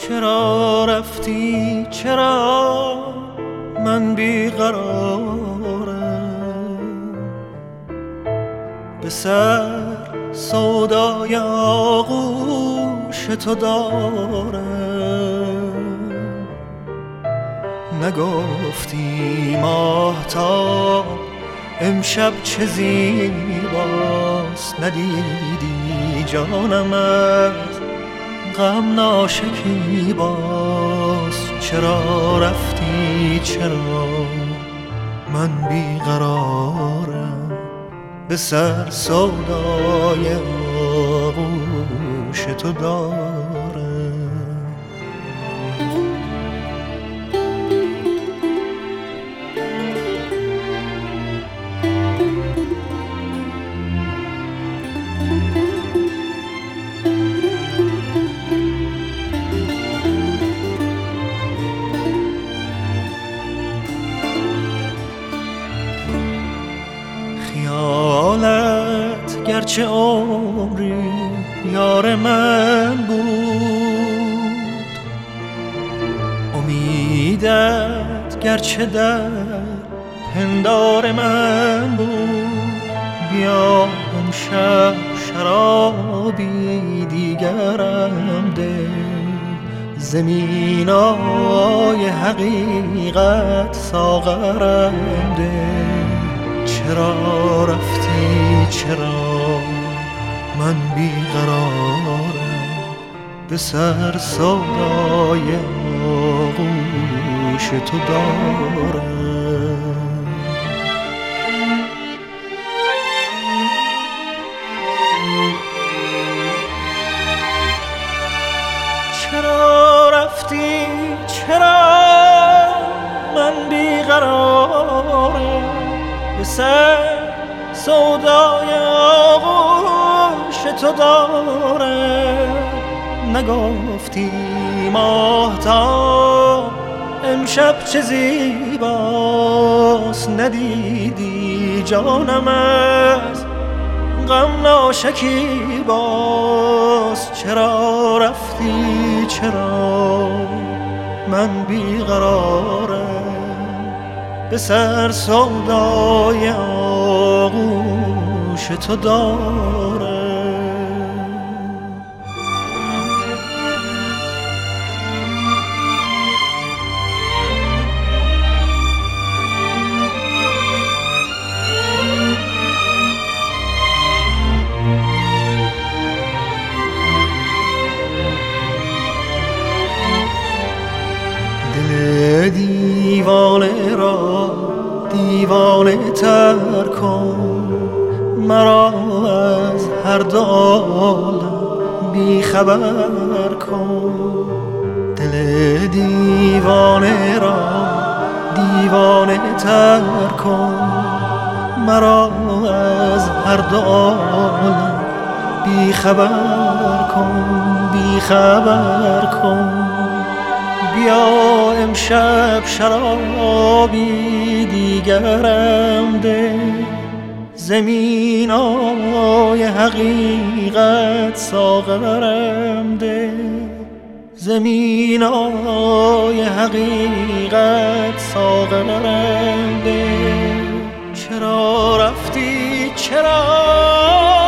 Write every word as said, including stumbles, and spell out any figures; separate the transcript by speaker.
Speaker 1: چرا رفتی چرا من بیقرارم، به سر سودای آغوش تو دارم. نگفتی ماهتاب امشب چه زیباست، ندیدی جانم از غم ناشکیباست. چرا رفتی چرا من بیقرارم، به سر سودای آغوش تو دارم. خیالت گرچه عمری یار من بود، امیدت گرچه در پندار من بود. بیا امشب شرابی دیگرم ده، زمینای حقیقت ساغرم ده. چرا رفتی چرا من بیقرارم، به سر سودای آغوش تو دارم. چرا رفتی چرا من بیقرارم، به سر سودای آغوش تو دارم. نگفتی ماهتاب امشب چه زیباست، ندیدی جانم از غم ناشکیباست. چرا رفتی چرا من بیقرارم، به سر سودای آغوش تو دارم. دل دیوانه را دیوانه تر کن، مرا از هر دو عالم بی خبر کن. دل دیوانه را دیوانه تر کن، مرا از هر دو عالم بی خبر کن، بی خبر کن. بیا امشب شرابی دیگرم ده، زمینای حقیقت ساغرم ده، زمینای حقیقت ساغرم ده. چرا رفتی چرا